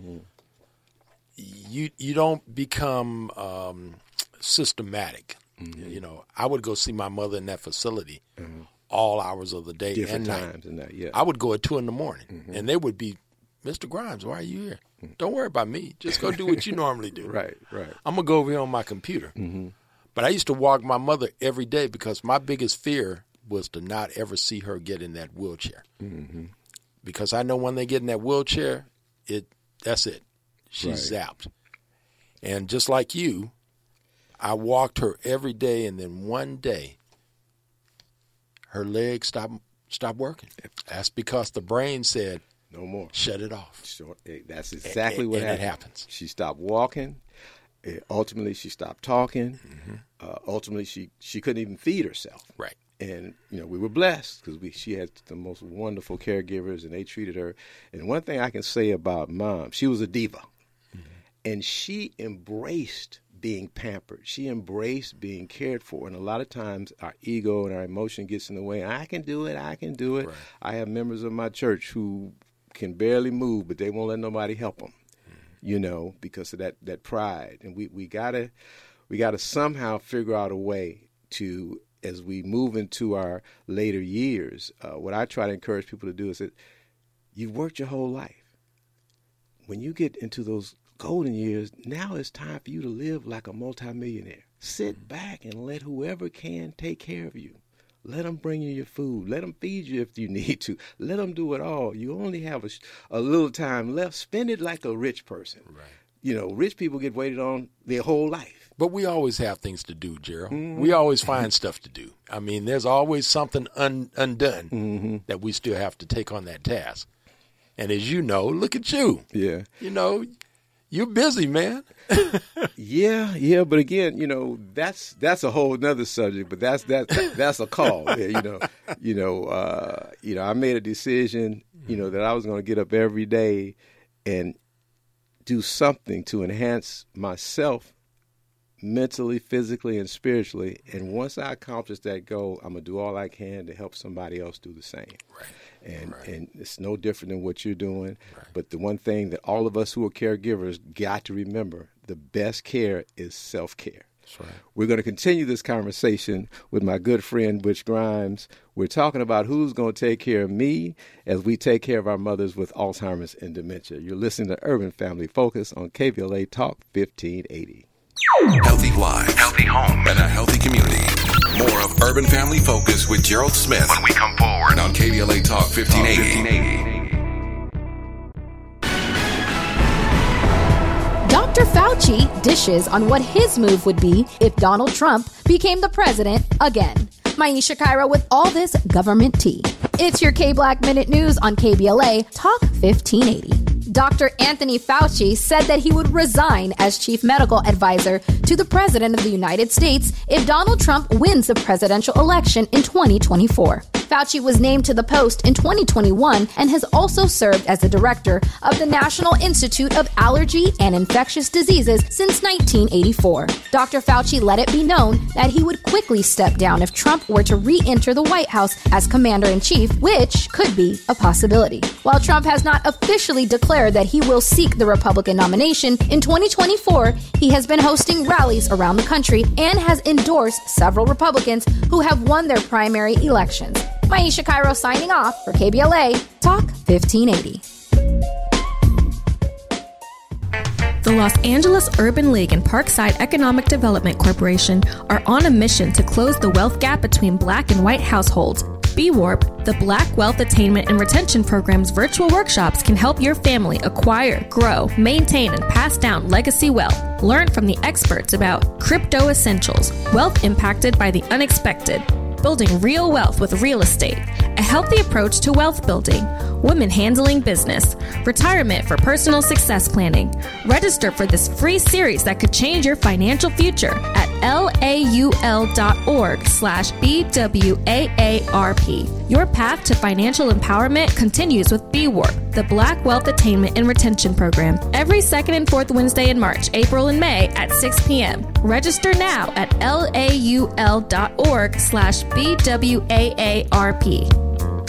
you don't become systematic. Mm-hmm. I would go see my mother in that facility all hours of the day different and night. Times and that, yeah. I would go at 2 a.m, and they would be, Mr. Grimes, why are you here? Don't worry about me. Just go do what you normally do. Right. I'm going to go over here on my computer. Mm-hmm. But I used to walk my mother every day because my biggest fear was to not ever see her get in that wheelchair. Mm-hmm. Because I know when they get in that wheelchair, that's it. She's zapped. And just like you, I walked her every day, and then one day, her legs stopped working. That's because the brain said, no more. Shut it off. Sure. That's exactly what happened. It happens. She stopped walking. Ultimately, she stopped talking. Mm-hmm. Ultimately, she couldn't even feed herself. Right. And, we were blessed because she had the most wonderful caregivers, and they treated her. And one thing I can say about Mom, she was a diva. Mm-hmm. And she embraced being pampered. She embraced being cared for. And a lot of times our ego and our emotion gets in the way. I can do it. Right. I have members of my church who can barely move, but they won't let nobody help them. because of that pride. And we gotta somehow figure out a way to, as we move into our later years, what I try to encourage people to do is that you've worked your whole life. When you get into those golden years, now it's time for you to live like a multimillionaire. Sit back and let whoever can take care of you. Let them bring you your food. Let them feed you if you need to. Let them do it all. You only have a little time left. Spend it like a rich person. Right. Rich people get waited on their whole life. But we always have things to do, Gerald. Mm-hmm. We always find stuff to do. I mean, there's always something undone that we still have to take on that task. And as you know, look at you. Yeah. You're busy, man. Yeah. But again, that's a whole nother subject. But that's a call. Yeah, I made a decision, that I was going to get up every day and do something to enhance myself mentally, physically, and spiritually. And once I accomplish that goal, I'm going to do all I can to help somebody else do the same. Right. And it's no different than what you're doing. Right. But the one thing that all of us who are caregivers got to remember, the best care is self-care. That's right. We're going to continue this conversation with my good friend, Butch Grimes. We're talking about who's going to take care of me as we take care of our mothers with Alzheimer's and dementia. You're listening to Urban Family Focus on KBLA Talk 1580. Healthy lives, healthy homes, and a healthy community. More of Urban Family Focus with Gerald Smith when we come forward on KBLA Talk 1580. Dr. Fauci dishes on what his move would be if Donald Trump became the president again. Maisha Cairo with all this government tea. It's your K-Black Minute News on KBLA Talk 1580. Dr. Anthony Fauci said that he would resign as chief medical advisor to the President of the United States if Donald Trump wins the presidential election in 2024. Fauci was named to the post in 2021 and has also served as the director of the National Institute of Allergy and Infectious Diseases since 1984. Dr. Fauci let it be known that he would quickly step down if Trump were to re-enter the White House as commander-in-chief, which could be a possibility. While Trump has not officially declared that he will seek the Republican nomination in 2024, he has been hosting rallies around the country and has endorsed several Republicans who have won their primary elections. Maisha Cairo signing off for KBLA Talk 1580. The Los Angeles Urban League and Parkside Economic Development Corporation are on a mission to close the wealth gap between Black and white households. BWARP, the Black Wealth Attainment and Retention Program's virtual workshops can help your family acquire, grow, maintain, and pass down legacy wealth. Learn from the experts about crypto essentials, wealth impacted by the unexpected, building real wealth with real estate, a healthy approach to wealth building, women handling business, retirement for personal success planning. Register for this free series that could change your financial future at laul.org/BWAARP. Your path to financial empowerment continues with BWARP, the Black Wealth Attainment and Retention Program, every second and fourth Wednesday in March, April, and May at 6 p.m. Register now at laul.org/BWAARP.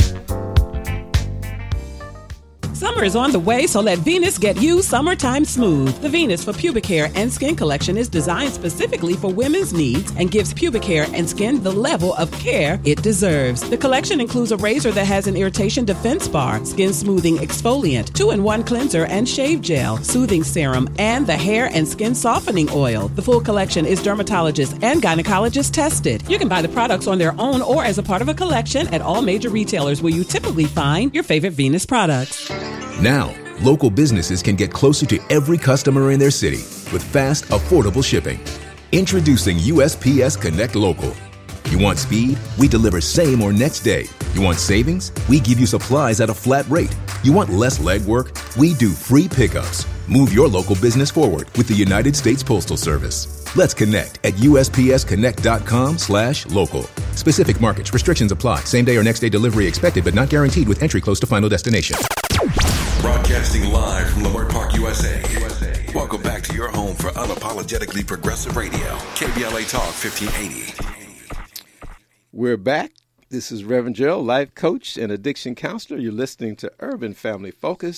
Summer is on the way, so let Venus get you summertime smooth. The Venus for Pubic Hair and Skin collection is designed specifically for women's needs and gives pubic hair and skin the level of care it deserves. The collection includes a razor that has an irritation defense bar, skin smoothing exfoliant, 2-in-1 cleanser and shave gel, soothing serum, and the hair and skin softening oil. The full collection is dermatologist and gynecologist tested. You can buy the products on their own or as a part of a collection at all major retailers where you typically find your favorite Venus products. Now, local businesses can get closer to every customer in their city with fast, affordable shipping. Introducing USPS Connect Local. You want speed? We deliver same or next day. You want savings? We give you supplies at a flat rate. You want less legwork? We do free pickups. Move your local business forward with the United States Postal Service. Let's connect at USPSConnect.com/local. Specific markets, restrictions apply. Same day or next day delivery expected, but not guaranteed with entry close to final destination. Broadcasting live from Leimert Park, USA. Welcome back to your home for unapologetically progressive radio. KBLA Talk 1580. We're back. This is Reverend Gerald, life coach and addiction counselor. You're listening to Urban Family Focus.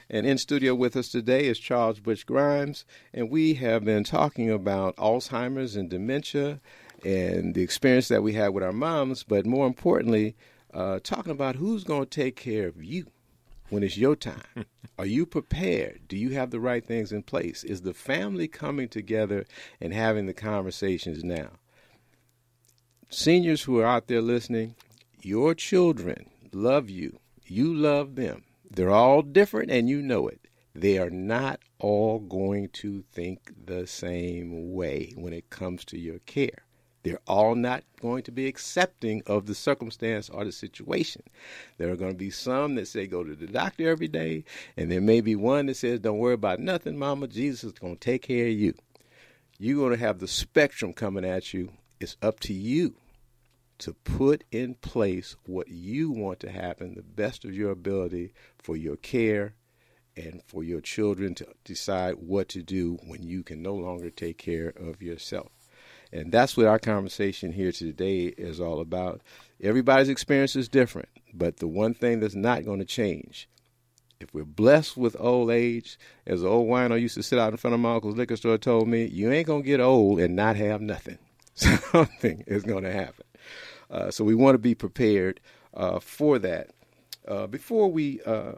And in studio with us today is Charles Butch Grimes, and we have been talking about Alzheimer's and dementia and the experience that we had with our moms, but more importantly, talking about who's going to take care of you when it's your time. Are you prepared? Do you have the right things in place? Is the family coming together and having the conversations now? Seniors who are out there listening, your children love you. You love them. They're all different, and you know it. They are not all going to think the same way when it comes to your care. They're all not going to be accepting of the circumstance or the situation. There are going to be some that say go to the doctor every day, and there may be one that says don't worry about nothing, Mama. Jesus is going to take care of you. You're going to have the spectrum coming at you. It's up to you to put in place what you want to happen, the best of your ability for your care and for your children to decide what to do when you can no longer take care of yourself. And that's what our conversation here today is all about. Everybody's experience is different, but the one thing that's not going to change, if we're blessed with old age, as an old wino used to sit out in front of my uncle's liquor store told me, you ain't going to get old and not have nothing. Something is going to happen. So we want to be prepared for that. Before we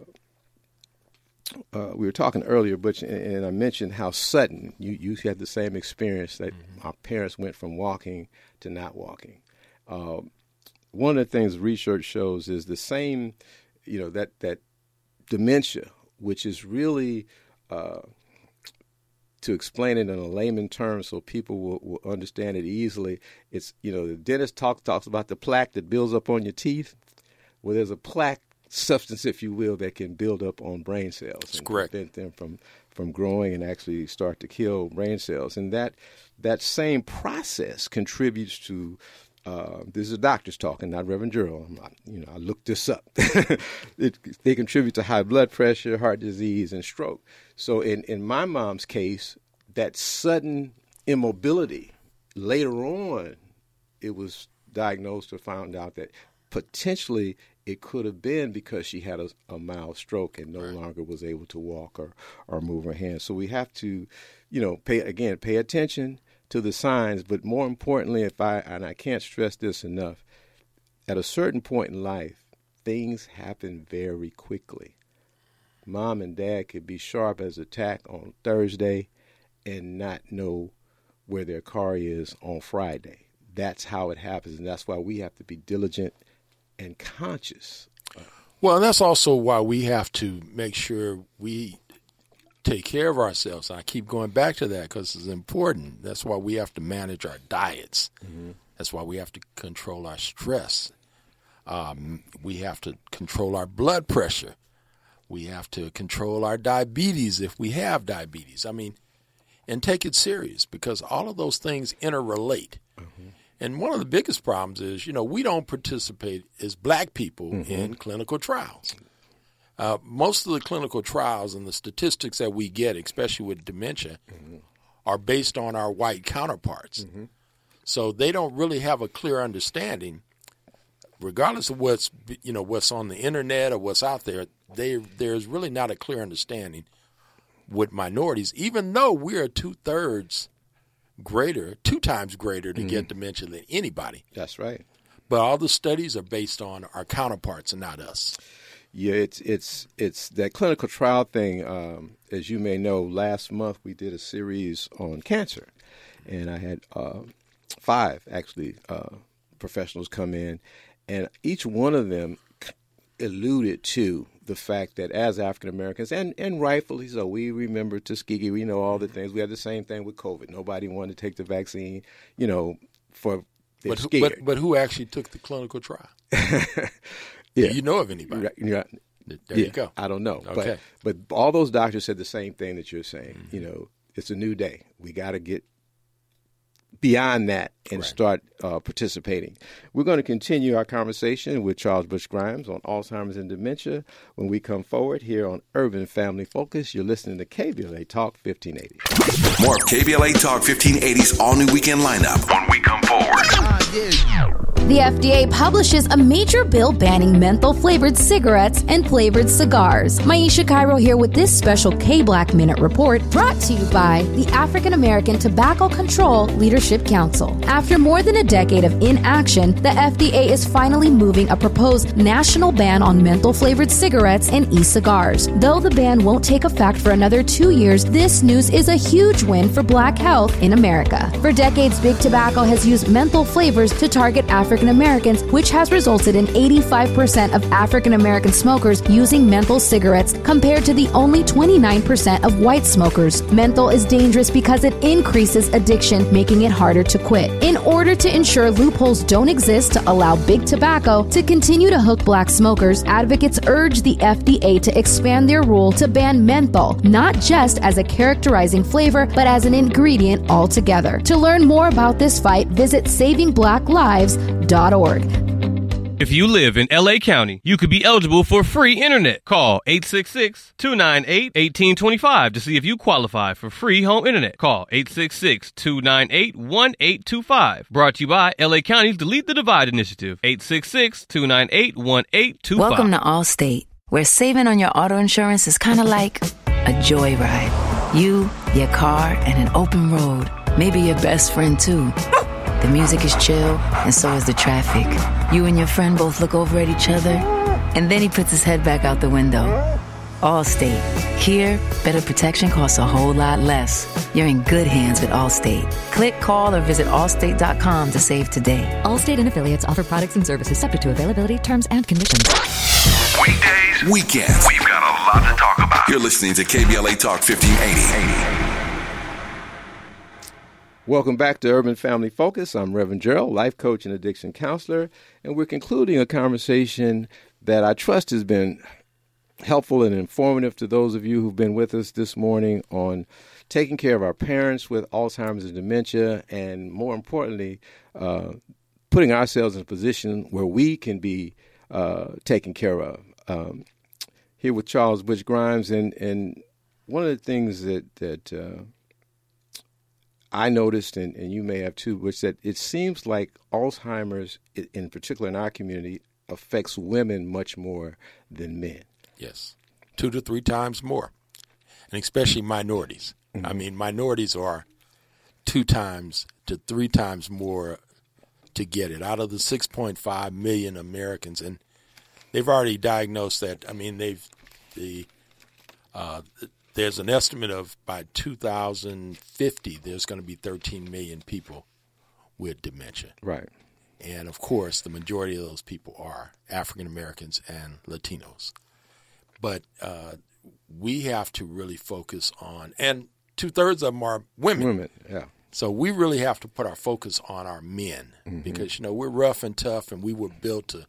were talking earlier, Butch, and I mentioned how sudden you had the same experience that our parents went from walking to not walking. One of the things research shows is the same, that dementia, which is really, to explain it in a layman term so people will understand it easily, it's, the dentist talks about the plaque that builds up on your teeth. Well, there's a plaque substance, if you will, that can build up on brain cells. That's correct. Prevent them from growing and actually start to kill brain cells. And that same process contributes to, this is doctors talking, not Reverend Gerald. I looked this up. They contribute to high blood pressure, heart disease, and stroke. So in my mom's case, that sudden immobility, later on, it was diagnosed or found out that potentially it could have been because she had a mild stroke and no longer was able to walk or move her hands. So we have to, pay attention to the signs, but more importantly, and I can't stress this enough, at a certain point in life, things happen very quickly. Mom and dad could be sharp as a tack on Thursday and not know where their car is on Friday. That's how it happens, and that's why we have to be diligent and conscious. Well, that's also why we have to make sure we take care of ourselves. I keep going back to that because it's important. That's why we have to manage our diets. Mm-hmm. That's why we have to control our stress. We have to control our blood pressure. We have to control our diabetes if we have diabetes. And take it serious because all of those things interrelate. Mm-hmm. And one of the biggest problems is, we don't participate as black people in clinical trials. Most of the clinical trials and the statistics that we get, especially with dementia, are based on our white counterparts. Mm-hmm. So they don't really have a clear understanding, regardless of what's on the internet or what's out there. There's really not a clear understanding with minorities, even though we are 2 times greater to get dementia than anybody. That's right. But all the studies are based on our counterparts and not us. Yeah, it's that clinical trial thing. As you may know, last month we did a series on cancer, and I had 5 actually professionals come in, and each one of them alluded to the fact that as African Americans, and rightfully so, we remember Tuskegee, we know all the things. We had the same thing with COVID. Nobody wanted to take the vaccine, for they're scared. But who actually took the clinical trial? Yeah. Do you know of anybody? There you go. I don't know. Okay. But all those doctors said the same thing that you're saying. Mm-hmm. It's a new day. We got to get beyond that and start participating. We're going to continue our conversation with Charles Butch Grimes on Alzheimer's and dementia when we come forward here on Urban Family Focus. You're listening to KBLA Talk 1580. More of KBLA Talk 1580's all-new weekend lineup when we come forward. The FDA publishes a major bill banning menthol-flavored cigarettes and flavored cigars. Maisha Cairo here with this special K-Black Minute report brought to you by the African American Tobacco Control Leadership Council. After more than a decade of inaction, the FDA is finally moving a proposed national ban on menthol-flavored cigarettes and e-cigars. Though the ban won't take effect for another 2 years, this news is a huge win for Black health in America. For decades, Big Tobacco has used menthol flavors to target African Americans, which has resulted in 85% of African American smokers using menthol cigarettes compared to the only 29% of white smokers. Menthol is dangerous because it increases addiction, making it harder to quit. In order to ensure loopholes don't exist to allow Big Tobacco to continue to hook Black smokers, advocates urge the FDA to expand their rule to ban menthol, not just as a characterizing flavor, but as an ingredient altogether. To learn more about this fight, visit SavingBlackLives.org. If you live in L.A. County, you could be eligible for free internet. Call 866-298-1825 to see if you qualify for free home internet. Call 866-298-1825. Brought to you by L.A. County's Delete the Divide initiative. 866-298-1825. Welcome to Allstate, where saving on your auto insurance is kind of like a joyride. You, your car, and an open road. Maybe your best friend, too. The music is chill, and so is the traffic. You and your friend both look over at each other, and then he puts his head back out the window. Allstate. Here, better protection costs a whole lot less. You're in good hands with Allstate. Click, call, or visit allstate.com to save today. Allstate and affiliates offer products and services subject to availability, terms, and conditions. Weekdays, weekends. We've got a lot to talk about. You're listening to KBLA Talk 1580. Welcome back to Urban Family Focus. I'm Reverend Gerald, life coach and addiction counselor, and we're concluding a conversation that I trust has been helpful and informative to those of you who've been with us this morning on taking care of our parents with Alzheimer's and dementia, and more importantly, putting ourselves in a position where we can be taken care of. Here with Charles Butch Grimes, and one of the things that I noticed, and you may have too, was that it seems like Alzheimer's, in particular in our community, affects women much more than men. Yes, 2 to 3 times more, and especially minorities. Mm-hmm. I mean, minorities are 2 times to 3 times more to get it out of the 6.5 million Americans, and they've already diagnosed that. I mean, there's an estimate of by 2050, there's going to be 13 million people with dementia. Right. And, of course, the majority of those people are African Americans and Latinos. But we have to really focus on, and 2/3 of them are women. Women, yeah. So we really have to put our focus on our men because, we're rough and tough, and we were built to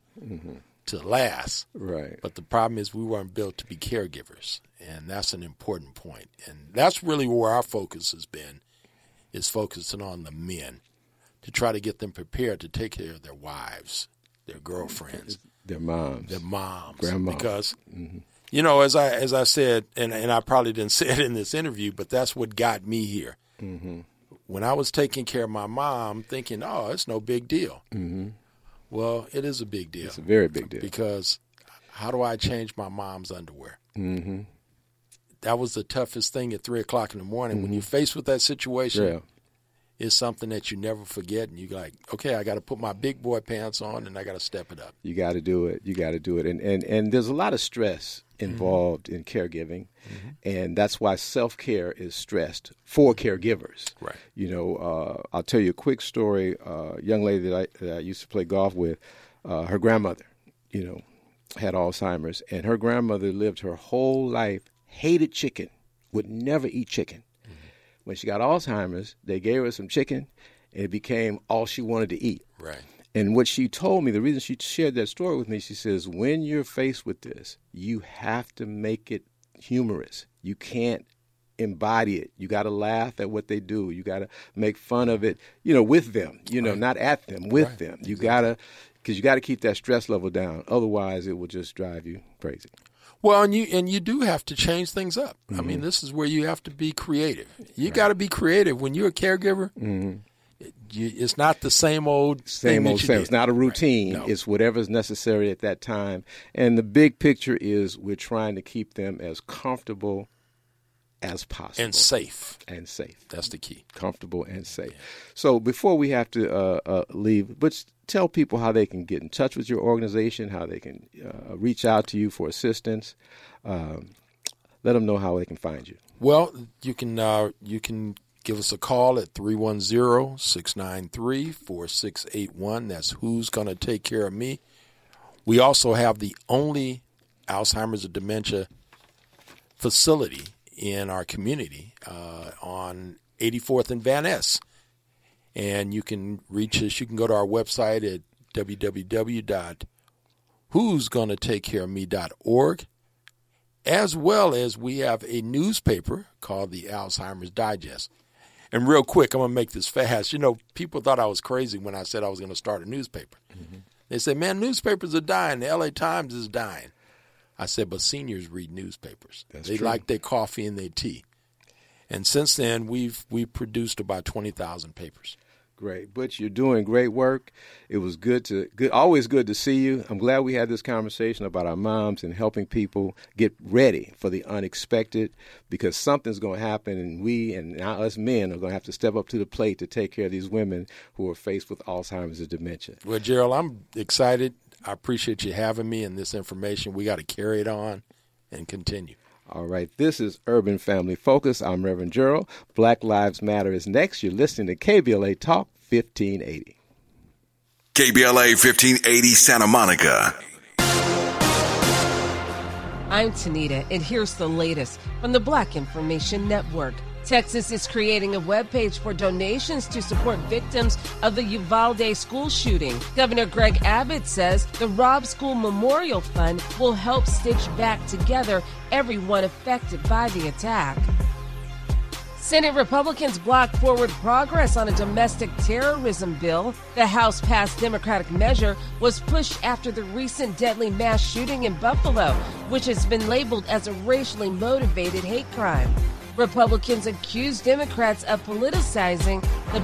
last. Right. But the problem is we weren't built to be caregivers, and that's an important point. And that's really where our focus has been, is focusing on the men to try to get them prepared to take care of their wives, their girlfriends, their moms, grandmas. Because, as I said, and I probably didn't say it in this interview, but that's what got me here. Mm-hmm. When I was taking care of my mom, thinking, oh, it's no big deal. Mm-hmm. Well, it is a big deal. It's a very big deal. Because how do I change my mom's underwear? Mm-hmm. That was the toughest thing at 3 o'clock in the morning. When you're faced with that situation, it's something that you never forget. And you're like, okay, I got to put my big boy pants on and I got to step it up. You got to do it. And there's a lot of stress involved in caregiving. And that's why self-care is stressed for caregivers. Right. I'll tell you a quick story. A young lady that I used to play golf with, her grandmother, had Alzheimer's. And her grandmother lived her whole life, hated chicken, would never eat chicken. When she got Alzheimer's, they gave her some chicken, and it became all she wanted to eat. Right. And what she told me, the reason she shared that story with me, she says, when you're faced with this, you have to make it humorous. You can't embody it. You got to laugh at what they do. You got to make fun of it, with them, not at them, with them. You got to, because you got to keep that stress level down. Otherwise, it will just drive you crazy. Well, and you do have to change things up. I mean, this is where you have to be creative. You got to be creative when you're a caregiver. it's not the same old thing. It's not a routine. No. It's whatever's necessary at that time. And the big picture is we're trying to keep them as comfortable as possible. And safe. That's the key. Comfortable and safe. Yeah. So before we have to leave, but tell people how they can get in touch with your organization, how they can reach out to you for assistance. Let them know how they can find you. Well, you can give us a call at 310-693-4681. That's Who's Gonna Take Care of Me. We also have the only Alzheimer's and dementia facility in our community on 84th and Van Ness. And you can reach us. You can go to our website at www.who'sgonnaTakeCareOfMe.org, as well as we have a newspaper called the Alzheimer's Digest. And real quick, I'm going to make this fast. People thought I was crazy when I said I was going to start a newspaper. Mm-hmm. They said, man, newspapers are dying. The L.A. Times is dying. I said, but seniors read newspapers. They like their coffee and their tea. And since then, we've produced about 20,000 papers. Great. Butch, you're doing great work. It was always good to see you. I'm glad we had this conversation about our moms and helping people get ready for the unexpected, because something's going to happen, and we and us men are going to have to step up to the plate to take care of these women who are faced with Alzheimer's and dementia. Well, Gerald, I'm excited. I appreciate you having me and this information. We got to carry it on and continue. All right, this is Urban Family Focus. I'm Reverend Gerald. Black Lives Matter is next. You're listening to KBLA Talk 1580. KBLA 1580 Santa Monica. I'm Tanita, and here's the latest from the Black Information Network. Texas is creating a webpage for donations to support victims of the Uvalde school shooting. Governor Greg Abbott says the Robb School Memorial Fund will help stitch back together everyone affected by the attack. Senate Republicans blocked forward progress on a domestic terrorism bill. The House-passed Democratic measure was pushed after the recent deadly mass shooting in Buffalo, which has been labeled as a racially motivated hate crime. Republicans accused Democrats of politicizing the